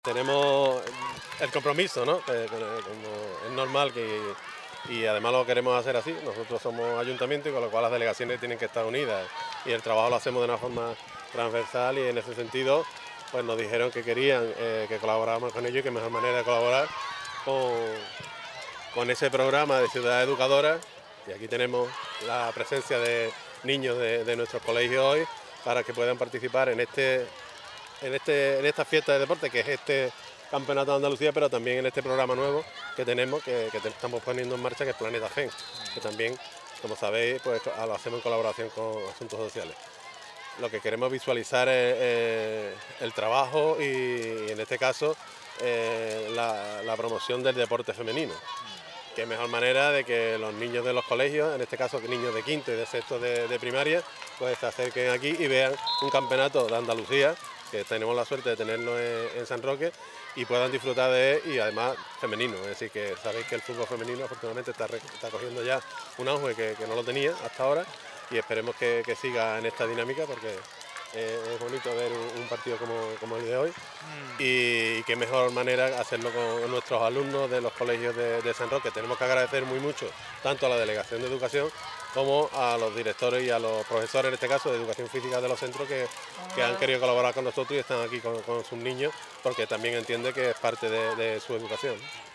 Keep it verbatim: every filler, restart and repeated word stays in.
Tenemos el compromiso, ¿no? Que, que- como es normal que, y además lo queremos hacer así. Nosotros somos ayuntamiento y con lo cual las delegaciones tienen que estar unidas y el trabajo lo hacemos de una forma transversal y en ese sentido pues nos dijeron que querían eh, que colaboráramos con ellos y que mejor manera de colaborar con, con ese programa de Ciudad Educadora. Y aquí tenemos la presencia de niños de, de nuestros colegios hoy para que puedan participar en este en, este, en esta fiesta de deporte, que es este Campeonato de Andalucía, pero también en este programa nuevo que tenemos, que, que te estamos poniendo en marcha, que es Planeta Gen, que también, como sabéis, pues lo hacemos en colaboración con Asuntos Sociales. Lo que queremos visualizar es eh, el trabajo y, y en este caso, eh, la, la promoción del deporte femenino. Qué mejor manera de que los niños de los colegios, en este caso niños de quinto y de sexto de, de primaria, pues se acerquen aquí y vean un campeonato de Andalucía, que tenemos la suerte de tenerlo en, en San Roque, y puedan disfrutar de él y además femenino. Es decir, que sabéis que el fútbol femenino afortunadamente está, está cogiendo ya un auge que, que no lo tenía hasta ahora y esperemos que, que siga en esta dinámica porque eh, es bonito ver un, un partido como, como el de hoy. Y, y qué mejor manera hacerlo con nuestros alumnos de los colegios de, de San Roque. Tenemos que agradecer muy mucho tanto a la Delegación de Educación como a los directores y a los profesores, en este caso de Educación Física de los centros, que, que han querido colaborar con nosotros y están aquí con, con sus niños, porque también entiende que es parte de, de su educación.